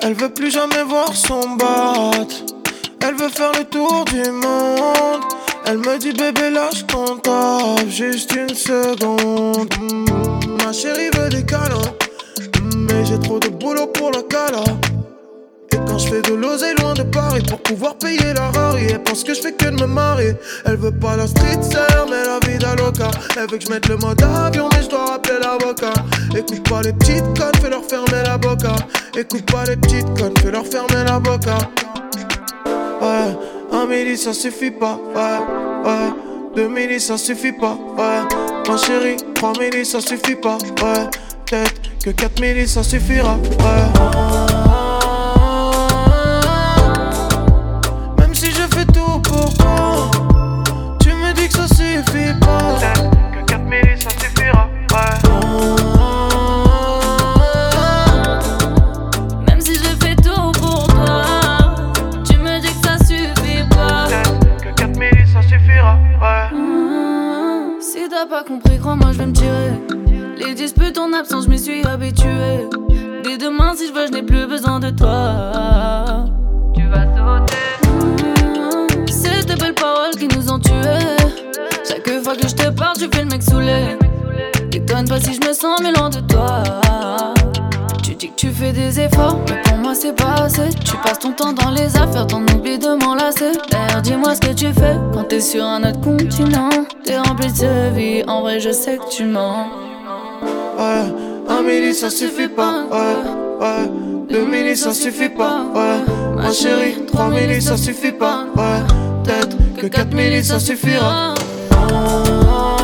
Elle veut plus jamais voir son bat. Elle veut faire le tour du monde. Elle me dit bébé lâche ton top, juste une seconde. Ma chérie veut des câlins, mais j'ai trop de boulot pour la cala. Et quand je fais de l'oseille loin de Paris pour pouvoir payer la Rari, elle pense que je fais que de me marier. Elle veut pas la street sœur mais la vida loca. Elle veut que je mette le mode avion mais je dois rappeler l'avocat. Écoute pas les petites connes, fais leur fermer la boca. Écoute pas les petites connes, fais leur fermer la boca. Ouais, 1 milli ça suffit pas, ouais. 2 milli ça suffit pas, ouais. Ma chérie, 3 milli ça suffit pas, ouais. Peut-être que 4 milli ça suffira, ouais. Même si je fais tout pour toi, tu me dis que ça suffit pas. Peut-être que 4 milli ça suffira, ouais. Même si je fais tout pour toi, tu me dis que ça suffit pas. Peut-être que 4 milli ça suffira, ouais. Si t'as pas compris, crois-moi, je vais me tirer. Les disputes en absence, je m'y suis habitué. Dès demain, si je veux, je n'ai plus besoin de toi. Tu vas sauter. C'est tes belles paroles qui nous ont tués. Chaque fois que je te parle, tu fais le mec saoulé. T'étonnes pas si je me sens mais loin de toi. Tu dis que tu fais des efforts, mais pour moi c'est pas assez. Tu passes ton temps dans les affaires, t'en oublies de m'enlacer. D'ailleurs dis-moi ce que tu fais quand t'es sur un autre continent. T'es rempli de ce vie, en vrai je sais que tu mens. Ouais, 1 milli ça suffit pas, ouais. 2 milli ça suffit pas, ouais. Ma chérie, 3 milli ça suffit pas, ouais. Peut-être que 4 milli ça suffira.